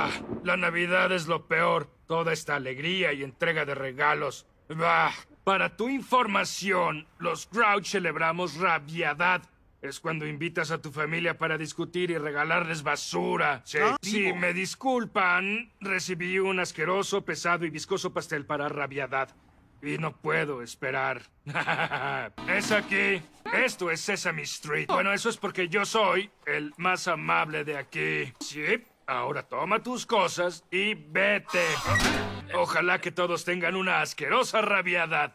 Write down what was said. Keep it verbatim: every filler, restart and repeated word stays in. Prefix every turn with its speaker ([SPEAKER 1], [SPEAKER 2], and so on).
[SPEAKER 1] Ah, la Navidad es lo peor. Toda esta alegría y entrega de regalos. Bah, para tu información, los Grouch celebramos Rabiadad. Es cuando invitas a tu familia para discutir y regalarles basura. Sí.
[SPEAKER 2] Ah,
[SPEAKER 1] Si
[SPEAKER 2] vivo.
[SPEAKER 1] me disculpan, recibí un asqueroso, pesado y viscoso pastel para Rabiadad. Y no puedo esperar. Es aquí. Esto es Sesame Street. Bueno, eso es porque yo soy el más amable de aquí. Sí. Ahora toma tus cosas y vete. Ojalá que todos tengan una asquerosa rabiedad.